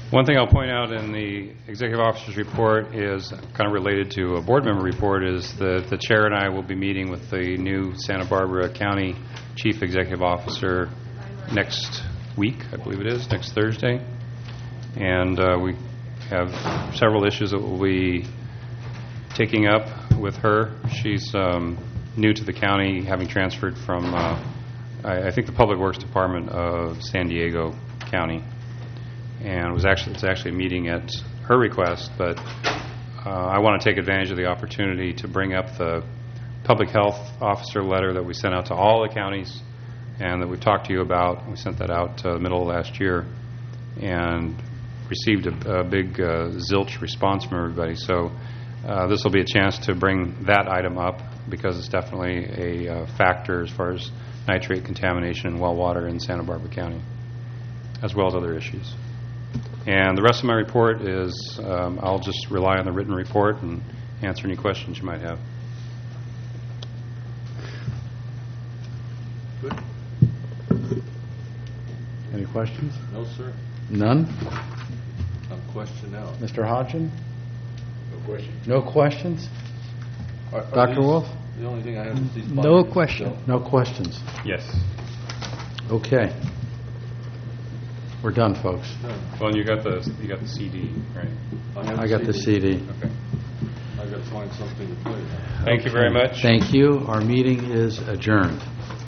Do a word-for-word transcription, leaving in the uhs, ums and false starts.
One thing I'll point out in the executive officer's report is kind of related to a board member report is that the chair and I will be meeting with the new Santa Barbara County Chief Executive Officer next week, I believe it is, next Thursday. And uh, we have several issues that we'll be taking up with her. She's um, new to the county, having transferred from, uh, I, I think, the Public Works Department of San Diego County. And it was actually it's actually a meeting at her request, but uh, I want to take advantage of the opportunity to bring up the public health officer letter that we sent out to all the counties and that we've talked to you about. We sent that out uh, middle of last year and received a, a big uh, zilch response from everybody. So uh, this will be a chance to bring that item up because it's definitely a uh, factor as far as nitrate contamination in well water in Santa Barbara County, as well as other issues. And the rest of my report is um, I'll just rely on the written report and answer any questions you might have. Good. Any questions? No, sir. None? I'm questioned out. Mister Hodgson? No questions. No questions? Are, are Doctor these- Wolf? The only thing I have is these. No binders, question. so- No questions. Yes. Okay. We're done, folks. No, Well, and you got the you got the C D, right? have I got the C D. Okay. I've got to find something to play. Thank you very much. Thank you. Our meeting is adjourned.